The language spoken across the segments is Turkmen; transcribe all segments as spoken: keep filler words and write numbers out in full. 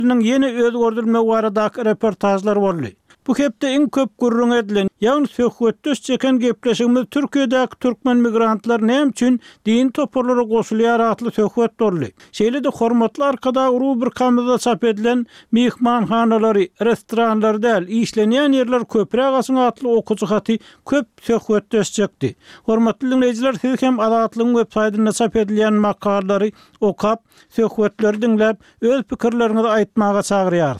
Yeni özgördülme baradaky reportajlar boldy. Bu hepde iň köp gurrun edilen, ýagny söhbetde çeken gepleşigimiz Türkiýedäki türkmen migrantlar näme üçin din toparlara goşulýar atly söhbet boldy. Şeýle de hormatly arkada uruw bir kamyda çap edilen mehmanhanalary, restoranlar däl, işlenýän ýerler köprek asyň atly okujy haty köp söhbetde çekdi. Hormatly dinleýijiler, siz hem Adatlyň websaýtyna çap edilen makalary okap, söhbetleri dinläp, öz pikirlerinizi aýtmaga çagyrýar.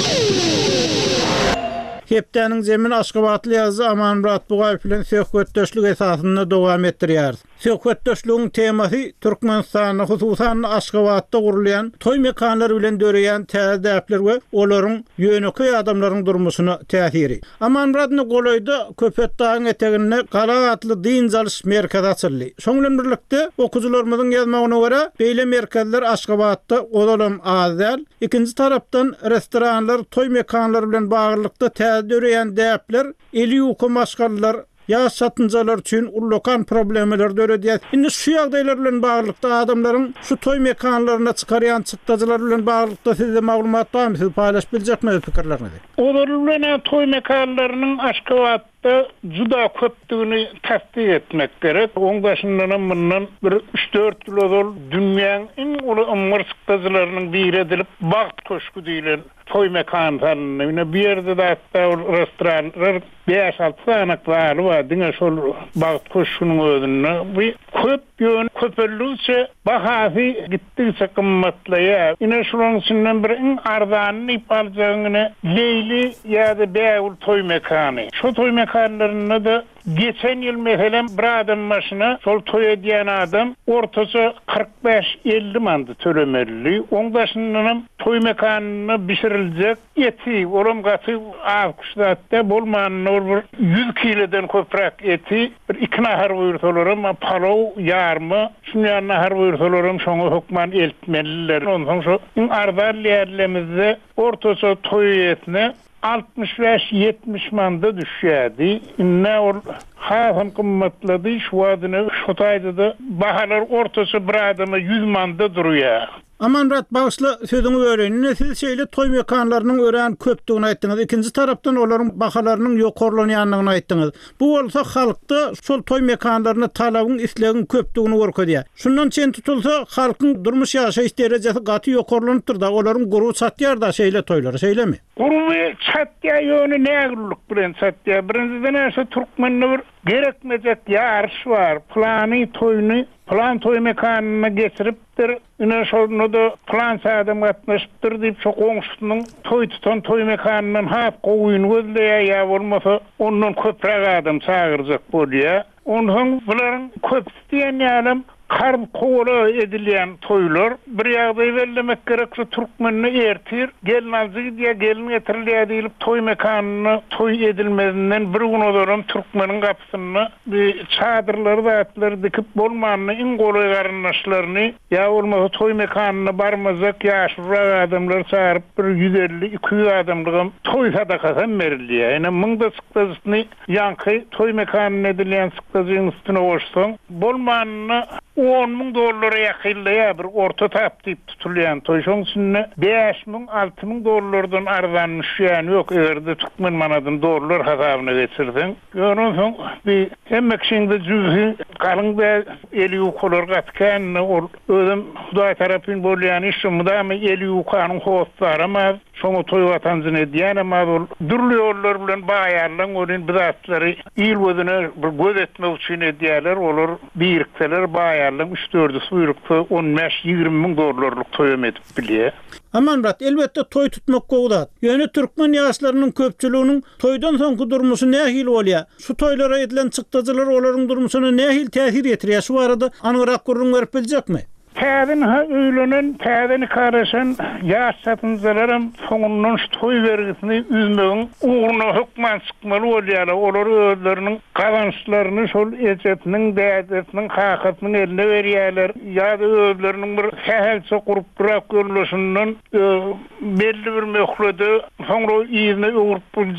Hepdeniň zemin Aşgabatly ýazgy Amanmurat Bugaýew bilen söhbetdeşlik esasyny dowam etdirýär. Söhbetdeşligiň temasy Türkmenistanyň hususan Aşgabatda gurulýan toý mekanlary bilen döreýän täzedäpler we olaryň ýöneki adamlaryň durmuşyna täsiri. Amanmuratny golaýda Köpet dagyň eteginde Gala atly din jalys merkezi açyldy. Şoňlan birlikde okuwçylarymyzyň ýazmagyna görä, beýle merkezler Aşgabatda olalym azel. Ikinji tarapdan restoranlar, toý mekanlary bilen baglykda täze döreýän däpler, eli ýuky maşgallar, ya satıncalar üçün ullokan problemler döredýär. Indi şu ýagdaýlar bilen baglykda adamlaryň şu toý mekanlaryna çykarýan çykdadylar bilen baglykda sizde maglumat barmy? Siz paýlaşyp biljekmi pikirlerinizi? Olar bilen toý mekanlarynyň Aşgabatda juda köpdigini tasdik etmek gerek. on başyndan mundan bir üç dört ýyl ol dünýäň iň uly ömür çykdadylarynyň biri edilip Bagt köşkü diýilen toý mekanlaryny ýene bir ýerde de restoranlar beş altı sanaklar var. Diňe şol Bagt köşküniň özünde bu köp ýön köpellikçe bahasy gitdikçe kymmatlaýar. Ine şonuň içinden bir iň arzanyny ipaljagyny Leyli ýa-da Beýul toý mekany. Şu toý mekanlaryna da geçen ýyl meselem bir adam başyna şol toý edýän adam ortaça kırk beş elli mandy tölemelli. on başyndan toý mekanyny bişiriljek eti, olam gaty awkuşdatda bolmanyny yüz kilodan köprek eti, bir iki nahar buyurtalaryň palaw ýarmy, şuňa nahar buyurtalaryň şoňa hukman eltmeliler. Ondan şu arzal ýerlerimizde ortaça toý etine altmış beş yetmiş manda düşýärdi. Ne ol haýhan kymmatlady, şu wadyny şotaýdy da bahalar ortaça bir adama yüz manda durýar. Amanmurat bağışla sözüňi öýrenine siz şeýle toý mekanlarynyň ören köpdigini aýtdyňyz. Ikinji tarapdan olaryň bahalarynyň ýokarlanýanlygyny aýtdyňyz. Bu bolsa halkda şol toý mekanlaryna talabyň islegiň köpdigini görkezýär. Şundan çen tutulsa halkyň durmuş ýaşaýyş derejesi gaty ýokarlanypdyr da olaryň guruw satýar da şeýle toýlary, şeýlemi? Guruw satýar ýöne nägirlik bilen satýar. Birinciden ýa türkmenler gerekmejek ýarş bar. Plany toýuny plan toý mekanyna geçiripdir. Ine şonu da plan adam gatnaşypdyr diýip şu goňşunyň toý tutan toý mekanynyň hap goýuny gözleýär ýa bolmasa ondan köprek adam çagyrjak bolýar. Onun bularyň köp diýen ýalym karb kola edilýän toýlar bir ýagdaý bellemek gerek, şu türkmenni ertir, gelin aljy diýe gelin getirilýär diýilip toý mekanyny toý edilmesinden bir gün olarym türkmeniň gapysyny bir çadırlary da atlar dikip bolmanyny iň golay garyndaşlaryny ýa bolmasa toý mekanyna barmazak ýaşyrak adamlar çağırıp bir yüz elli iki yüz adamlyk toý sadakasy berilýär. Ene mıňda çykdasyny ýanky toý mekanyna edilýän çykdasyň üstüne goşsaň bolmanyny on ming dollara ýakynlaýar bir orta tap diýip tutulýan toý. Şoň üçin beş ming altı ming dollardan arzanlyşýan ýok. Egerde türkmen manadan dollar hasabyna geçirdiň. Görüňiz bir hemmek şeňde jüzi galyňda eli ýokular gatkan ol özüm Hudaý tarapyn bolýan işimde me eli ýokanyň howstlary ama şoňa toý watancyn edýän ama durly ýollar bilen baýarlaň onuň bidatlary ýyl gözüne bir göz etmek üçin edýärler. Olar birikseler baýarlaň üç dört buyrukda on beş ýygrimi ming dollarlyk toýum edip bilýär. Amanmurat, elbetde toý tutmak gowdat. Ýöne türkmen ýaşlarynyň köpçüliginiň toýdan soňky durmuşy nähil bolýar? Şu toýlara edilen çykdadylar olaryň durmuşyna nähil täsir etdirýär? Şu arada anyrak gurrun berip biljekmi? Täzin öýlenen, täzini karaşan ýaş satynjalarym soňundan şu toý bergisini üzmegiň uğruna hukman çykmaly bolýar. Olar özleriniň kazançlaryny şol ejetiniň, däzetiniň, hakatynyň eline berýärler. Ýa-da özleriniň bir hähelçe gurup durak görülüşinden belli bir möhlede soňra ýygyny öwürip biljek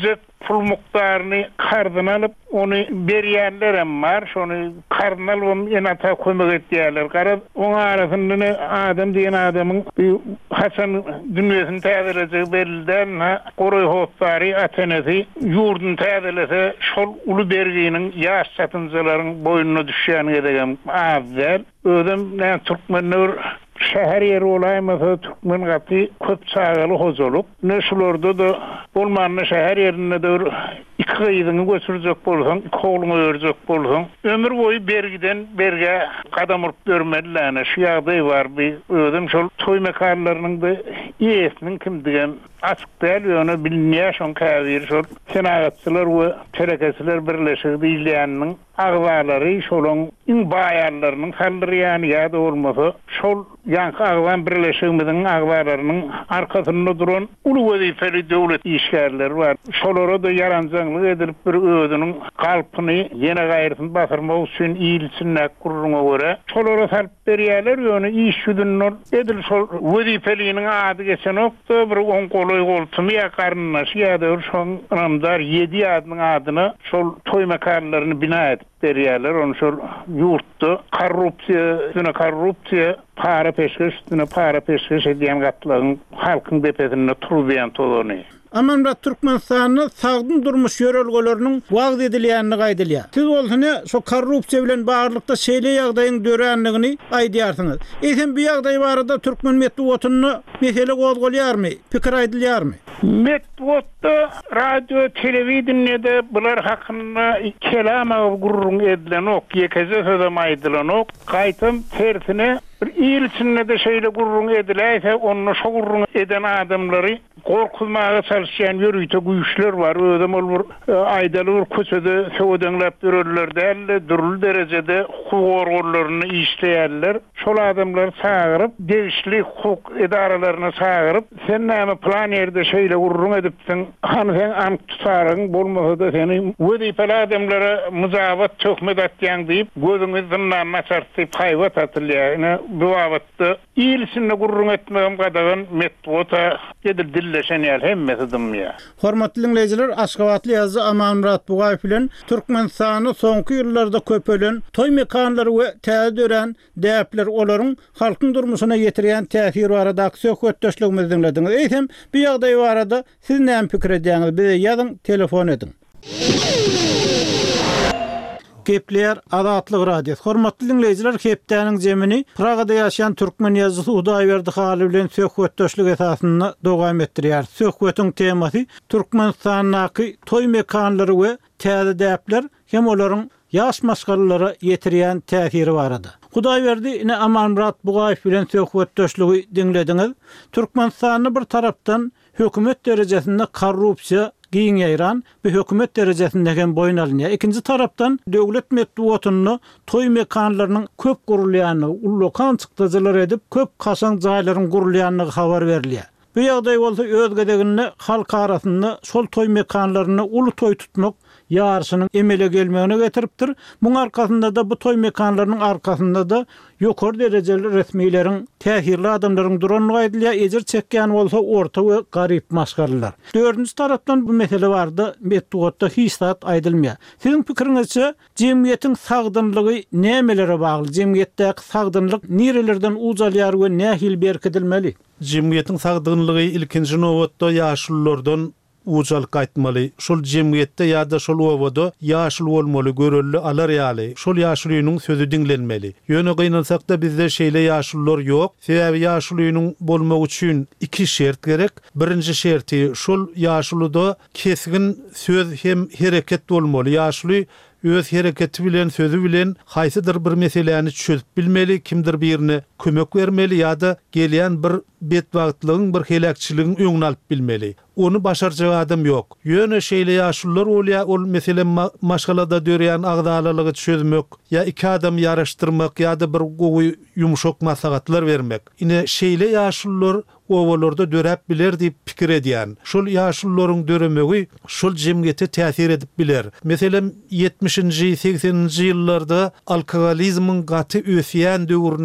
pul mukdaryny kardan alıp onu berýänler hem bar. Şonu kardan alıp enata kömek etýärler. Gara oňa arasynda adam diýen adamyň bir Hasan dünýäsini täzeledigi belliden Goray hopary atenesi ýurdun täzelese şol uly berginiň ýaş satynjylaryň boynuna düşýän edegem awvel ödüm näme türkmenler şäher ýeri olaýmasa türkmen gaty köp çagaly hozulup näşulorda da bolmanyny şäher ýerinde de iki gyýdyny götürjek bolsaň, koluny örjek bolsaň, ömür boyu bergiden berge kadam urup görmelilerine şu ýagdaý bar. Bir ödüm şol toý mekanlarynyň da ýesiniň kimdigem açyk däl, onu bilmeýär şol käbir şol senagatçylar we terekesiler birleşigi diýilýäniň agwalary şolun iň baýarlarynyň hallyrýany ýa-da bolmasa şol ýanky agwan birleşigimiziň agwalarynyň arkasynda duran uly wezifeli döwlet işgärleri bar. Şolara da yaranjaklyk edilip bir özüniň galpyny ýene gaýrysyn basyrmak üçin iýilsinlik gurruna görä şolara salyp berýärler, ýöne iş ýüzünden edil şol wezifeliğiniň ady geçen okda bir on goloy goltumy ýakarnaş ýa-da şol namdar ýedi adynyň adyny şol toý mekanlaryny bina edip berýärler. Onu şol ýurtda korrupsiýa, üstüne korrupsiýa, para peşkeş, üstüne para peşkeş edýän gatlaryň halkyň bepesinde turýan tolany. Aman Türkmenistanyň sagdyn durmuş ýörelgelerini wagt edilýänini gaýdylýar. Siz bolsany şo korrupsiýa bilen baglykda şeýle ýagdaýyň döränligini aýdýarsyňyz. Eýsem bu ýagdaý barada türkmen medeniýetini mesele gozgolýarmy? Pikir aýdylýarmy? Medeniýetde radio, telewizionyada bular hakynda kelam gurrun edilen ok, ýekeze sözem aýdylan ok, gaýtym tersine bir ýyl içinde de şeýle gurrun ediläýse, onu şo gurrun eden adamlary gorkulmaga çalışýan ýörüýte güýçler bar. Özüm ol bir aýdaly bir köçede söwdenläp dururlar däl, durul derejede hukuk organlaryny işleýärler. Şol adamlar çagyryp, degişli hukuk edaralaryna çagyryp, sen näme plan ýerde şeýle gurrun edipsiň, hany sen ank tutaryň bolmasa da seni wezifeli adamlara muzabat töhmet atýan diýip gözüňi zyndan maçartyp haýwat atylýar. Bu wagtda ýylsyny gurrun etmegem gadagan medeniýete gedil dilleşen ýer hemmesi dymýa. Hormatly dinleýijiler, Aşgabatly ýazgy Amanmurat Bugaýew bilen Türkmenistany soňky ýyllarda köpelen toý mekanlary we täze dören däpler olaryň halkyň durmuşyna ýetirýän täsiri barada söhbetdeşligimizi dinlediňiz. Eýsem, bu ýagdaý barada siz näme pikir edýäňiz? Bize ýazyň, telefon edin. Kepler Adatlyk Radio. Hormatly dinleýijiler, Kepdäniň jemini Pragada ýaşaýan türkmen ýazgysy Hudaýberdi Haly bilen söhbetdeşlik esasynda dowam etdirýär. Söhbetiň temasy Türkmenistanyň toý mekanlary we täze däpler hem olaryň ýaş maşgalalara ýetirýän täsiri barada. Hudaýberdi ine Amanmurat Bugaýew bilen söhbetdeşligi dinlediňiz. Türkmenistanyň bir tarapdan hökümet derejesinde korrupsiýa giň ýaýran we hökümet derejesindäki boyun alynýar. Ikinji tarapdan döwlet medeniýetini toý mekanlarynyň köp gurulýanyny, ulokan çykdyjylar edip köp kaçan jaýlaryň gurulýanyny habar berilýär. Bu ýagdaý bolsa öz gedeginde halk arasynda şol toý mekanlaryny uly toý tutmak ýarşynyň emele gelmegine getiripdir. Muň arkasynda da bu toý mekanlarynyň arkasynda da ýokary derejeli resmiýleriň, täsirli adamlaryň duranyny aýdylýar. Ejir çekýän bolsa orta we garyp maşgarlar. Dördünçi tarapdan bu mesele bardy. Medeniýetde hiç zat aýdylmaýar. Siziň pikiriňizçe jemgyýetiň sagdynlygy nämelere bagly? Jemgyýetdäki sagdynlyk nirelerden uzalýar we nähil berkidilmeli? Jemgyýetiň sagdynlygy ilkinji nowatda ýaşullardan ucal gaýtmaly. Şol jemgyýetde ýa-da şol owada ýaşul bolmaly, görelli alar ýaly. Şol ýaşulynyň sözü dinlenmeli. Ýöne gynalsak da bizde şeýle ýaşullar ýok. Sebäbi ýaşulynyň bolmagy üçin iki şert gerek. Birinji şerti şol ýaşulyda kesgin söz hem hereket bolmaly. Ýaşuly öz hereketi bilen, sözü bilen haýsydyr bir meseleni çözüp bilmeli, kimdir birini kömek bermeli ýa-da gelýän bir betbagtlygyň, bir helakçylygyň öňüne alyp bilmeli. Onu başarjak adam ýok. Ýöne şeýle ýaşullar bolýar, ol mesele maşgalada dörýän agdalalygy çözmek, ýa iki adam ýaraşdyrmak, ýa-da bir gowy ýumşak maslahatlar bermek. Ine şeýle ýaşullar owalarda döräp biler diýip pikir edýän. Şol ýaşullaryň döremegi şol jemgyýete täsir edip biler. Meselem ýetmişinji sekseninji ýyllarda alkoholizmiň gaty ösýän döwrüne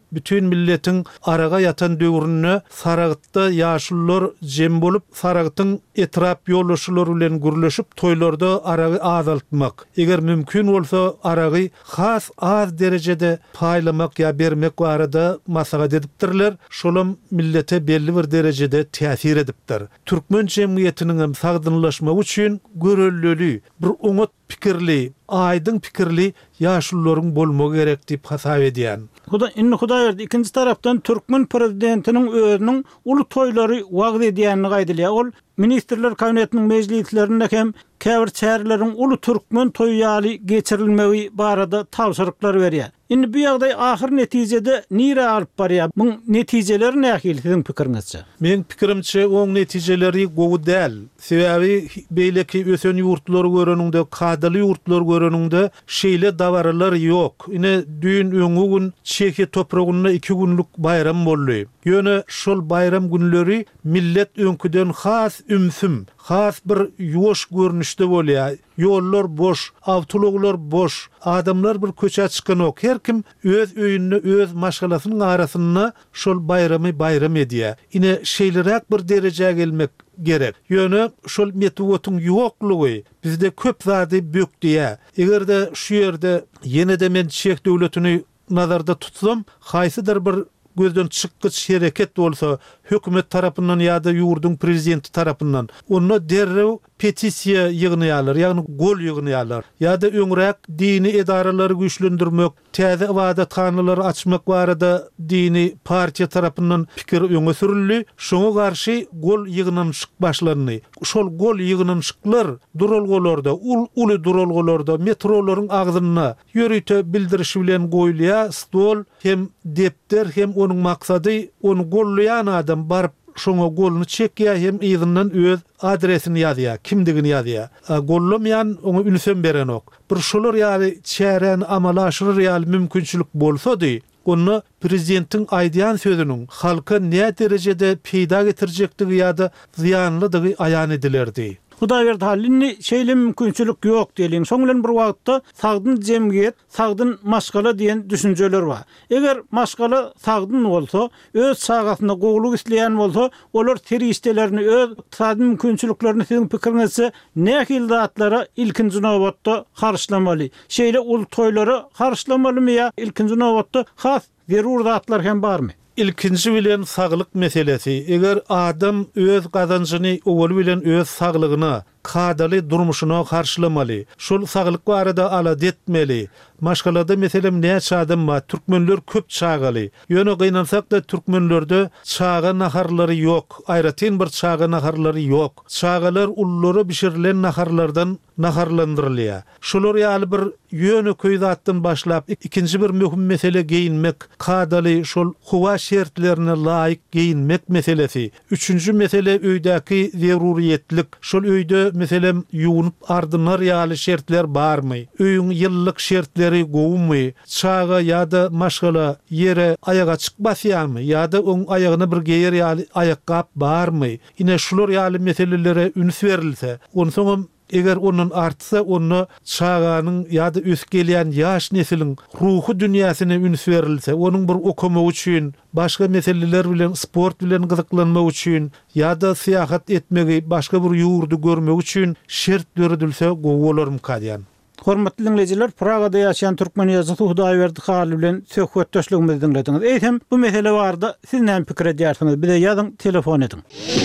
bütün milletin araga yatan döwrüne Saragytda ýaşullar jem bolup Saragytyň etrap ýollaşylary bilen gürleşip toýlarda aragy azaltmak. Eger mümkin bolsa aragy has az derejede paýlamak ýa bermek barada maslahat edipdirler. Şolam millete belli bir derejede täsir edipdir. Türkmen jemgyýetiniň hem sagdynlaşmagy üçin görellüli, bir oňat pikirli, aydın pikirli ýaşullaryň bolmagy gerek diýip hasap edýän. Huda inni Hudaýberdi ikinji tarapdan Türkmen prezidentiniň özüniň uly toýlary wagt edýänini gaýdylýar. Ol ministrler kabinetiniň mejlislerinde hem käbir çärleriň uly türkmen toýýaly geçirilmegi barada tawsyryklar berýär. Indi bu ýagdaý ahir netijede nire alyp barýar? Bu netijeleri nähili siziň pikiriňizçe? Men pikirimçe oň netijeleri gowy däl. Sebäbi beýleki ösen ýurtlar göreninde, kadaly ýurtlar göreninde şeýle dawarlar ýok. Ine düýün öňü gün Çekiýe topragyna iki günlük bayram boldy. Ýöne şol bayram günleri millet öňküden has ümsüm, has bir ýoş görnüşde bolýar. Ýollar boş, awtologlar boş, adamlar bir köçe çykan ok. Her kim öz öýünde, öz maşgalasynyň arasyna şol bayramy bayram edýär. Ine şeýlerek bir derejäge gelmek gerek. Ýöne şol metwotyň ýoklugy bizde köp zady bökdiýär. Egerde şu ýerde ýene-de men Çek döwletini nazarda tutsam, haýsydyr bir gözden çykgyç hereket bolsa, hökümet tarapyndan ýa-da ýurdun prezidenti tarapyndan onu derrew petisiýa ýygnaýarlar, ýagny gol ýygnaýarlar. Ýa-da öňrek dini edaralary güýçlendirmek, täze ibadathanalary açmak barada dini partiýa tarapyndan pikir öňe sürildi. Şoňa garşy gol ýygnanşyk başlanyny. Şol gol ýygnanşyklar duralgolarda, ul uly duralgolarda metrolaryň agzyna ýörüte bildirişi bilen goýulýar. Stol hem depter hem onun maksady onu gollayan adam barıp şoňa golunu çekýär hem ýygynyň öz adresini ýazýar, kimdigini ýazýar. Gollamayan onu ünsen beren ok. Bir şolar ýaly çären amala aşyr ýaly mümkinçilik bolsady, onu prezidentiň aýdýan sözüniň halka näme derejede peýda getirjekdigi ýa-da ziyanlydygy aýan edilerdi. Hudaýberdi halini şeýle mümkinçilik ýok diýilen. Soňlen bir wagtda sagdyn jemgyýet, sagdyn maşgala diýen düşünjeler bar. Eger maşgala sagdyn bolsa, öz sagatyna gowluk isleýän bolsa, olar teristelerini öz sagdyn mümkinçiliklerini siziň pikiriňizçe nähili zatlara ilkinji nowatda karşılamaly? Şeýle ul toýlary karşılamalymy ýa ilkinji nowatda has zerur zatlar hem barmy? İlkinji bilen saglyk meselesi. Eger adam öz gazanjyny owul bilen öz saglygyna, kadaly durmuşyna karşılamaly. Şol saglyk barada alad etmeli. Maşgalada meselem näçe adam bar? Türkmenler köp çagaly. Ýöne gynansak-da türkmenlerde çaga naharlary ýok. Aýratyn bir çaga naharlary ýok. Çagalar ullary bişirilen naharlardan naharlandyrylýar. Şolar ýaly bir ýöne köýdatdan başlap ikinji bir möhüm mesele geyinmek, kadaly şol howa şertlerine laýyk geyinmek meselesi. Üçüncü mesele öýdäki zeruriýetlik. Şol öýde meselem ýuwunup ardynar ýaly şertler barmy? Öýüň ýyllyk şertleri gowmy? Çaga ýa-da maşgala ýere ayaga çykmasýarmy? Ýa-da oň aýagyna bir geýer ýaly ayakkap barmy? Ine şular ýaly meselelere üns berilse, onu soňam eger onun artsa onu çağanın ya da öskelýän ýaş nesliniň ruhu dünýäsine üns berilse, onun bir okuma üçin, başga meseleler bilen, sport bilen gyzyklanma üçin ya da seyahat etmegi, başga bir ýurdu görmek üçin şert berilse gowy bolarym kadýan. Hormatly dinleyijiler, Pragada ýaşaýan türkmen ýazgysy Hudaýberdi Haly bilen söhbetdeşligimizi dinlediňiz. Eýsem bu mesele barada siz näme pikir edýärsiňiz? Bir de ýazyň, telefon ediň.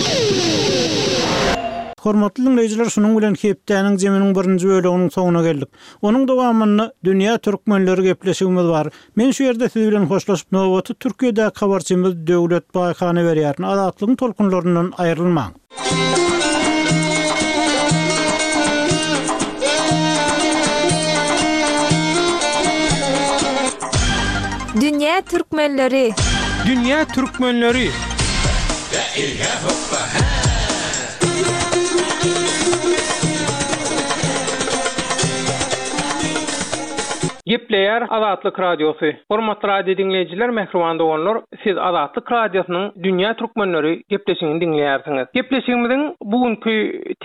Hormatly dinleyijiler, şunun bilen hepdäniň jeminiň birinji böleginiň soňuna geldik. Onuň dowamyny dünýä türkmenleri gepleşigimiz bar. Men şu ýerde siz bilen hoşlaşyp nowaty Türkiýede habarçymyz Döwlet Baýkany berýär. Azatlygyň tolkunlaryndan aýrylmaň. Dünya Türkmenleri. Dünya Türkmenleri. Gepleýär Azatlyk radiosu. Hormatly radio dinleýijiler, mehriban doganlar, siz Azatlyk radiosynyň Dünya Türkmenleri gepleşigini dinleýärsiňiz. Gepleşigimiziň bugünkü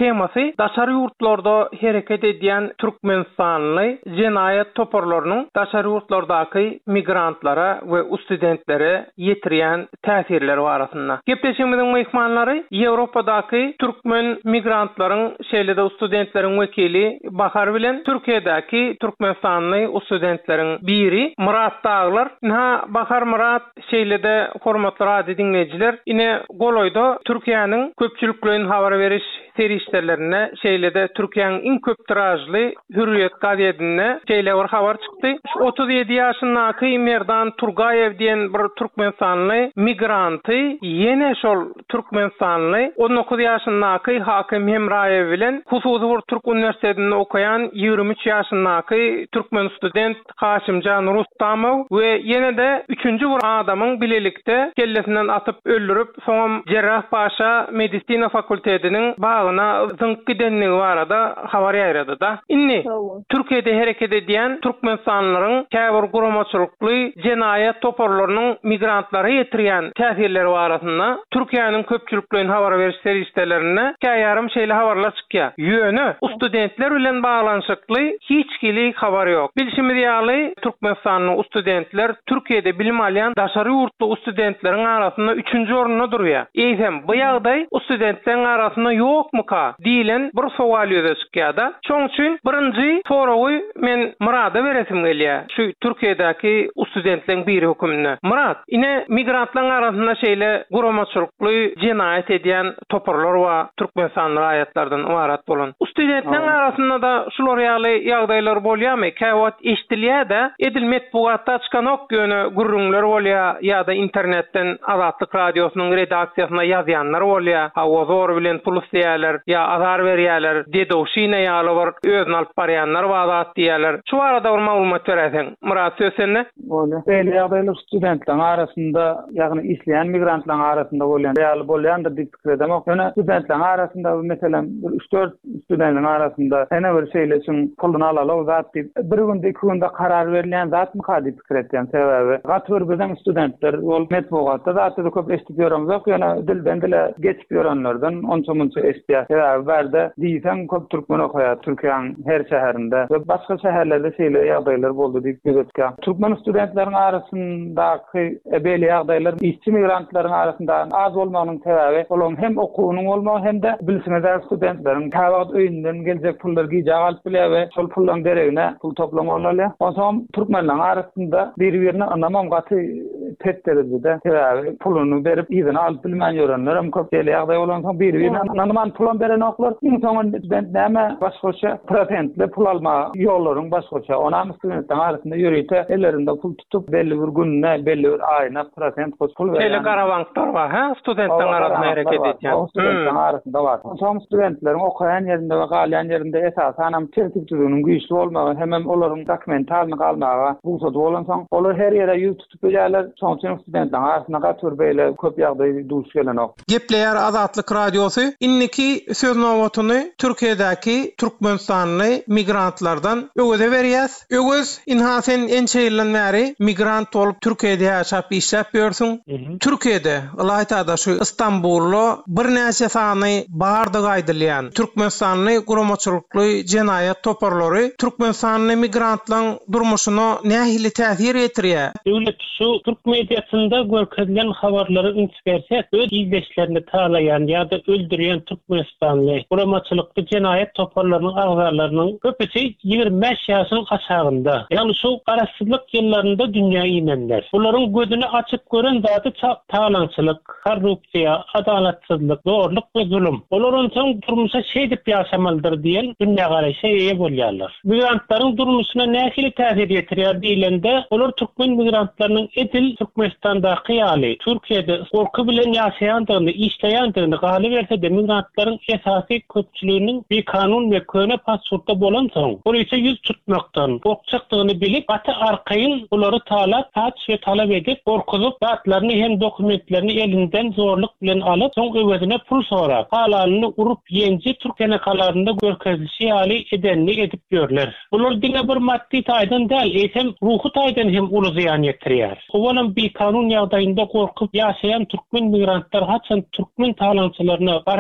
temasy daşary ýurtlarda hereket edýän türkmenstanly jenayet toporlarynyň daşary ýurtlardaky migrantlara we studentlere ýetirýän täsirleri barasynda. Gepleşigimiziň mehmanlary Ýewropadaky türkmen migrantlaryň şeýlede studentleriň wekili Bahar bilen Türkiýedäki türkmenstanly studentleriň biri Murat Dağlar. Ha Bahar Murat şeýlede hormatly radio dinleyijiler, ine goloyda Türkiýanyň köpçüliklerini habar beriş serişlerine şeýlede Türkiýanyň iň köp tirajly Hürriyet gazetine şeýle bir habar çykdy. otuz ýedi ýaşyndaky Merdan Turgaýew diýen bir türkmenstanly migranty ýene şol türkmenstanly on dokuz ýaşyndaky Hakim Hemraýew bilen Hususy bir Türk universitetinde okuyan ýigirmi üç ýaşyndaky türkmen student Haşimjan Rustamow we ýene de üçüncü bir adamyň bilelikde kellesinden atyp öldürüp soňam Cerrahpaşa Medisina fakültetiniň bagına zynk gidenligi barada habar ýaýrady da. Inni Türkiýede hereket edýän türkmenstanlaryň käbir guramaçylykly jenayet toporlarynyň migrantlary ýetirýän täsirleri barasynda Türkiýanyň köpçüliklerini habar beriş serişlerine käýärem şeýle habarlar çykýar. Ýöne studentler bilen baglanşykly hiç kili habar ýok. Bilşimiz ýaly Türkmenstanlyň studentler Türkiýede bilim alýan daşary ýurtly studentleriň arasynda üçüncü orunda durýar. Eýsem bu ýagdaý studentleriň arasynda ýokmu ka diýilen bir sowal ýöze çykýar-da. Şoň üçin birinji sorawy men Murada beresim gelýär. Şu Türkiýedäki studentleriň biri hökümine. Murat, ine migrantlaryň arasynda şeýle guramaçylykly jenayet edýän toporlar we türkmenstanly aýatlardan ibarat bolan. Studentleriň arasynda da şular ýaly ýagdaýlar bolýarmy? Käwat eşdilýär-de edilmet bugatda çykan ok ýöne gurrunlar bolýar ýa-da internetden Azatlyk radiosynyň redaksiýasyna ýazýanlar bolýar. Hawazor bilen pul isleýärler ýa azar berýärler. Dedowşina ýaly bir özüni alyp barýanlar wagt diýärler. Şu arada bir maglumat beräsiň. Murat söz sende. Bolýar. Beýle ýagdaýlar studentleriň arasynda, ýagny isleýän migrantlariň arasynda bolýan, ýaly bolýandyr diýip pikir edemok. Ýöne studentleriň arasynda meselem üç dört studentleriň arasynda ene bir şeýle üçin pulunu alalar zat diýip bir günde iki günde karar berilýän zat mı hadi pikir etýän sebäbi gatwyr bizden studentler ol metbugatda zatda köp eşitip ýöramyzok. Ýöne dilden dile geçip ýörenlerden onça munça eşitýär. Sebäbi berde diýsen köp türkmen okuýar Türkiýanyň her şäherinde we başga şäherlerde şeýle ýagdaýlar boldy diýip gözetkä. Türkmen studentleriň arasyndaky ebeli ýagdaýlar işçi migrantlaryň arasynda az bolmagynyň sebäbi olaň hem okuwynyň bolmagy hem de bilsimde studentleriň täwagt öýünden geljek pullar giýjek alyp bilýär we şol pullaryň deregine pul toplamalary. Oňa türkmenler arasynda bir-birine anlamam gaty tetlerinde sebäbi pulunu berip ýygyny alyp bilmän ýörenler hem köp ýaly ýagdaý bolan soň bir-birine anlamam pulan beren oklar. Iň soňra ben näme başgaça patentli pul alma ýollaryň başgaça. Onam studentler arasynda ýörüýte ellerinde pul tutup belli bir günne, belli bir aýyna patent pul berýär. Şeýle garawanklar bar, ha? Studentleriň arasynda hereket edýän. Studentleriň arasynda bar. Soň studentleriň okaýan ýerinde we galýan ýerinde esasan hem tertip tutunyň güýçli bolmagy hem olaryň dokumentalny galmagy bu sot bolan soň olar her ýere ýüz tutup bilýärler. Soň studentleriň arasynda gatwyr beýle köp ýagdaý duş gelen ok. Gepleýär Azatlyk radiosy inniki söz nowatyny Türkiýedäki türkmenstanly migrantlardan öwüze berýäs. Öwüz inhasen ençeýilden bäri migrant bolup Türkiýede ýaşap işläp ýörsiň. Türkiýede Ilaytada şu Istanbullu bir näçe sany barda gaýdylýan türkmenstanly guramaçylykly jenayet toporlary türkmenstanly migrantlaryň durmuşyna nähili täsir etdirýär. Döwlet şu Türk mediasynda görkezlen habarlary ünspersek öz izleşlerini taýlayan ýa-da öldürýän türkmenstanly guramaçylykly jenayet toporlarynyň agzarlarynyň köpüsi ýigirmi beş ýaşyň aşagynda. Ýani şu garaşsyzlyk ýyllarynda dünýä imenler. Bularyň gözüni açyp gören zaty taýlançylyk, korrupsiýa, adalatsyzlyk, zorluk we zulüm. Olaryň soň durmuşa şeý diýip ýaşamalydyr diýen dünýä garaşy eýe bolýarlar. Migrantlaryň durmuşyna nähili täsir ýetirýär diýilende, olar türkmen migrantlarynyň edil Türkmenistandaky ýaly Türkiýede gorky bilen ýaşaýandygyny, işleýändygyny galy berse de migrantlaryň esasy köpçüliginiň bir kanun we köne pasportda bolan soň, ol ise ýüz tutmakdan gorkçakdygyny bilip, aty arkaýyn olary talap, paç we talap edip, gorkuzyp zatlaryny hem dokumentlerini elinden zorluk bilen alyp, soň öwedine pul sorap, halalyny urup ýenji Türkiýe kalarynda görkezlişi ýaly edenli edip görler. Bular diňe bir maddi taýdan däl, eýsem ruhy taýdan hem uly ziýan ýetirýär. Owalam bir kanun ýagdaýynda gorkup ýaşaýan türkmen migrantlar haçan türkmen taýlançylaryna, garakçylaryna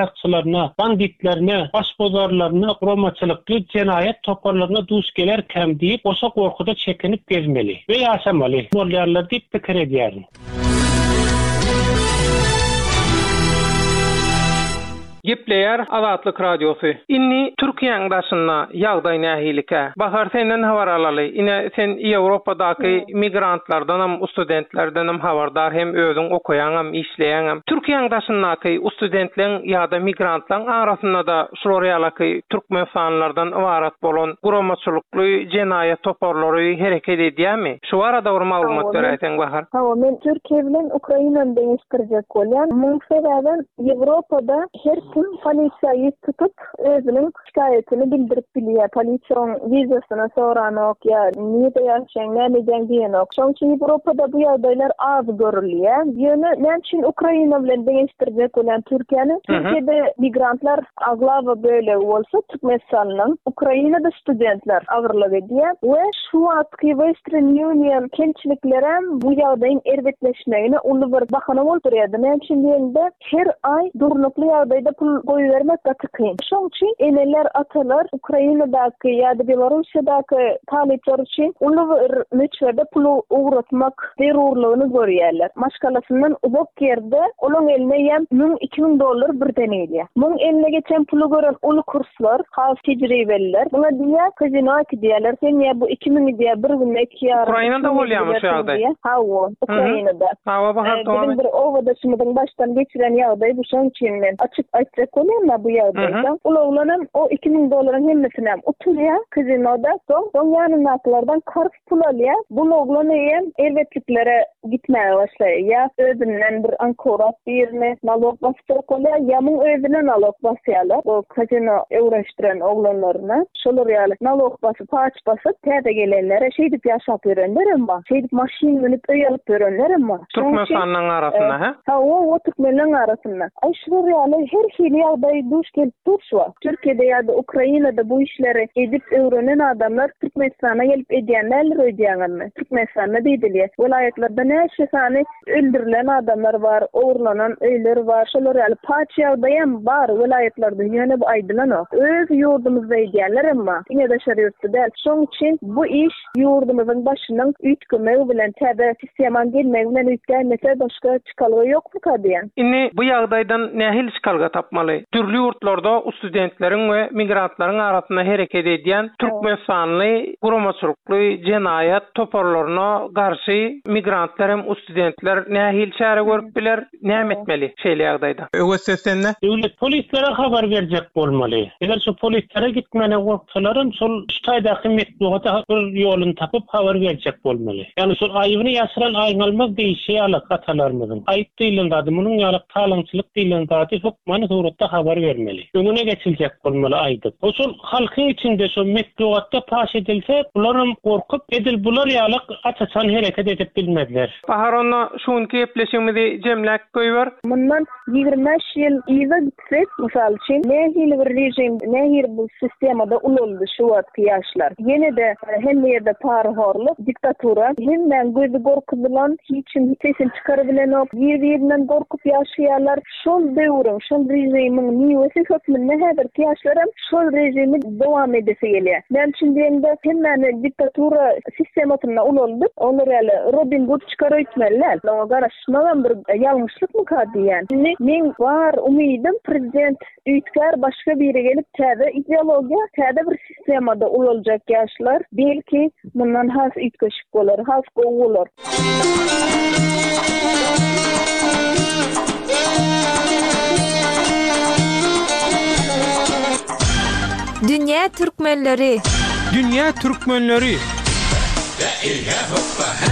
terörçilerine, banditlerine, başbozarlarına, kuramaçılıklı cenayet toparlarına duş gelerken deyip osa korkuda çekinip gezmeli ve yaşamalı. Mollarlar deyip fikir ediyorum. Gepleyer Azatlyk Radiosu. Inni Türkiýeň daşyna ýagdaý nähilike. Bahar senden habar alaly. Ine sen Ýewropadaky migrantlardan hem studentlerden hem habardar hem özüň okuyan hem işleýän hem Türkiýeň daşynaky studentleriň ýa-da migrantlaryň arasynda da şol ýalaky türkmenstanlardan ibarat bolan guramaçylykly cenayet toparlary hereket edýärmi? Şu arada bir maglumat berýän Bahar. Ha, men Türkiýe bilen Ukrainany deňişdirjek bolýan. Muň sebäbi Ýewropada her kim polisiýa tutup özüniň şikayetini bildirip bilýär. Polisiýaň wizasyny soranok ýa niýede ýaşaýan, näme diýenok. Şoň üçin Ýewropada bu ýagdaýlar az görülýär. Ýöne men üçin Ukraina bilen deňişdirjek bolan Türkiýany, Türkiýede migrantlar aglawa böyle bolsa, Türkmenistanyň Ukrainada studentler agyrlyk edýär we şu wagtky Western Union kençiliklerem bu ýagdaýyň erbetleşmegine uly bir bahana bolýar. Men üçin diýende her ay durnukly ýagdaýda pul goýbermek gatykyn. Şoň üçin eneler atalar Ukrainadaky ýa-da Belarusiýadaky talipler üçin uly bir meçhede pul uğratmak zerurlygyny görýärler. Maşgalasyndan ubok ýerde olaň eline ýem ming iki ming dollar birden edýär. Muň eline geçen pulu gören uly kurslar, has tejribeliler buna diýär, kazino diýerler. Sen ýa bu iki ming diýär, bir gün iki ýar. Ukrainada bolýarmy şu ýagdaý? Ha, o Ukrainada. Ha, bahar tamam. Bir owada şundan başdan geçiren ýagdaý bu şoň üçin men açyk aýtsak bolýarmy bu ýagdaýda? Ulanam o iki ming dollaryň hemmesini oturýar kazinoda, soň soň ýanynakylardan kars pul alýar. Bu oglany hem elbetliklere gitmeye başlaýar. Ya özünden bir ankorat birine nalog basýar bolýar, ýa-da özüne nalog basýarlar. Bu kazino öwreşdiren oglanlaryna şolar ýaly nalog basyp, paç basyp, täze gelenlere şeýdip ýaşap berenler ama şeýdip maşyn minip öý alyp berenler ama Türkmenistanyň arasynda, ha? Ha, o Türkmenistanyň arasynda. Ay şolar ýaly her hili ýagdaý duş gelip durşwa. Türkiýede ýa-da Ukrainada bu işleri edip öwrenen adamlar Türkmenistana gelip edýänler öýdýänmi? Türkmenistanda diýdiler. Welaýatlarda näçe sany öldürilen adamlar var, owrlanan öýler var. Şolar ýaly paç ýagdaýam bar welaýatlarda ýöne bu aýdylan o. Öz ýurdumyzda edýänler amma ine de şeriatda däl. Şoň üçin bu iş ýurdumyzyň başynyň üýtgemegi bilen täze sistemaň gelmegi bilen üýtgenmese başga çykalygy ýokmy kadýan? Inni bu ýagdaýdan nähil çykalga tapmaly? Türli ýurtlarda studentleriň we migrantlaryň arasynda hereket edýän türkmenstanly guramaçylykly cenayet toparlaryna garşy migrantlar hem studentler nähil çare görüp biler, näme etmeli şeýle ýagdaýda? Öwessenle döwlet polislere habar berjek bolmaly. Eger şu polislere gitmene gorksalarym şol ştaýdaky metbuata bir ýolun tapyp habar berjek bolmaly. Ýani şol aýybyny ýaşyran aýnalmak diýişe ýaly gatalarmyň. Aýyp diýilende munyň ýaly talançylyk diýilende hukmany suratda habar bermeli. Öňüne geçiljek bolmaly aýdyp. O şol halkyň içinde şu metbuatda paş edilse, bularym gorkup edil bular ýaly açaçan hereket edip bilmediler. Bahar onu şunki epleşimizi jemläp goýber. Mundan ýygrimi beş ýyl iýe gitsek, mysal üçin, nähili bir rejim, nähili bu sistemada ululdy şu wagtky ýaşlar. Ýene de hemme ýerde parhorlyk, diktatura, hemmen gözi gorkudylan, hiçim sesin çykarybilenok, ýer-ýerinden gorkup ýaşaýarlar. Şol döwrüň, şol rejimiň niýeti hökmünde häzirki ýaşlarym şol rejimi dowam edese gelýär. Men üçin diýende hemme diktatura sistematyna ululdy. Onlar ýaly Robin Hood çykarypmeliler. Oňa garaşmagan bir ýalňyşlykmy kadýan? Men var umydım prezident üýtkär başga biri gelip täze ideologiýa, täze bir sistemada ulaljak ýaşlar belki mundan has üýtgeşip bolar, has gowy Dünya türkmenleri. Dünya türkmenleri. La ilaha